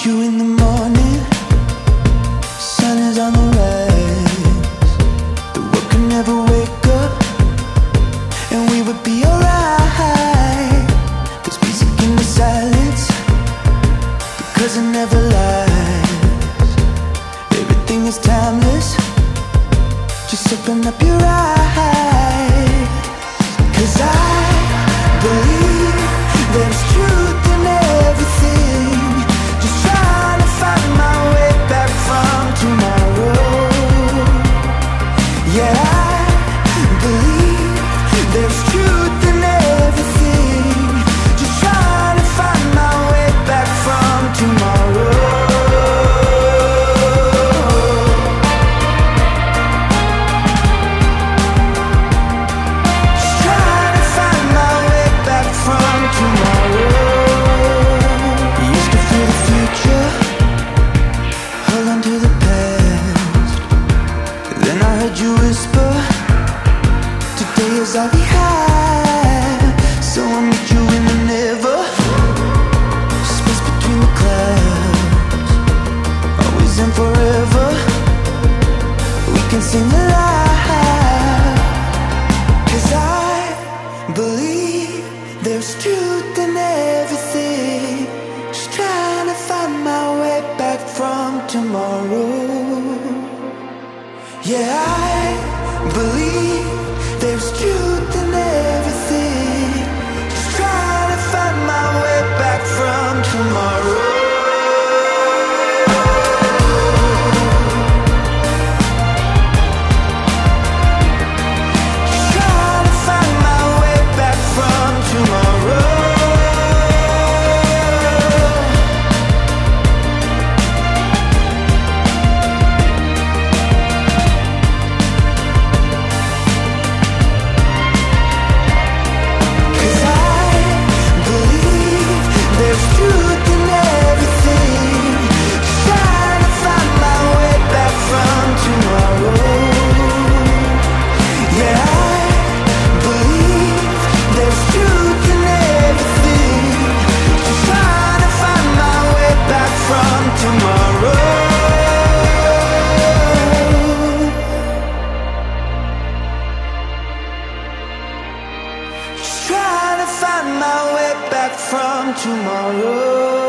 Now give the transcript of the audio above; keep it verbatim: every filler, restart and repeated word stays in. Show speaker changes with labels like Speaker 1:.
Speaker 1: you in the morning, sun is on the rise. The world can never wake up, and we would be alright. There's music in the silence, because it never lies. Everything is timeless, just open up your eyes. Cause I believe there's truth in everything. Just trying to find my way back from tomorrow. Yeah, I believe there's truth in everything. Just trying to find my way back from tomorrow. Just trying to find my way back from tomorrow. You used to fear the future, hold on to the past. Then I heard you whisper, today is all we have. So I'll meet you in the never, space between the clouds. Always and forever, we can sing aloud. Cause I believe there's truth in everything. Just trying to find my way back from tomorrow. Yeah, I believe there's truth in everything. Just trying to find my way back from tomorrow. Just trying to find my way back from tomorrow. Cause I believe there's truth in everything. Just trying to find my way back from tomorrow. Yeah, I believe there's truth in everything. Just trying to find my way back from tomorrow. Just trying to find my way back from tomorrow.